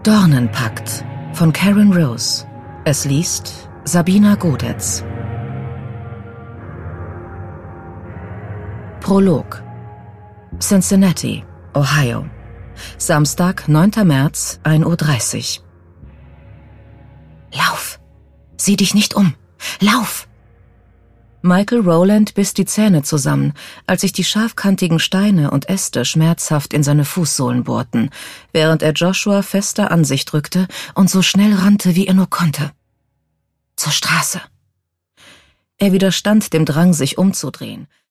Dornenpakt von Karen Rose. Es liest Sabina Godetz. Prolog. Cincinnati, Ohio. Samstag, 9. März, 1:30 Uhr. Lauf! Sieh dich nicht um! Lauf! Michael Rowland biss die Zähne zusammen, als sich die scharfkantigen Steine und Äste schmerzhaft in seine Fußsohlen bohrten, während er Joshua fester an sich drückte und so schnell rannte, wie er nur konnte. Zur Straße. Er widerstand dem Drang, sich umzudrehen.